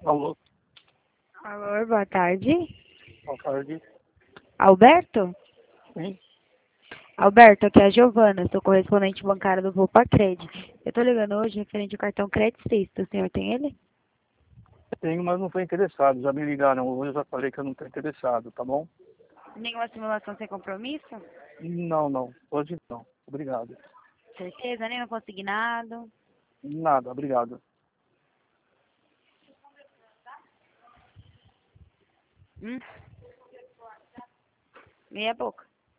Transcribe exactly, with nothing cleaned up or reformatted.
Alô, Alô, boa tarde. boa tarde. Alberto? Sim, Alberto, aqui é a Giovana, sou correspondente bancária do Volpa Cred. Eu tô ligando hoje referente ao cartão Credit System. O senhor tem ele? tenho, mas não estou interessado. Já me ligaram hoje, eu já falei que eu não estou interessado, tá bom? Nenhuma simulação sem compromisso? Não, não. Hoje não. Obrigado. Certeza? Nenhum consignado? Nada, obrigado. Hum? Meia boca.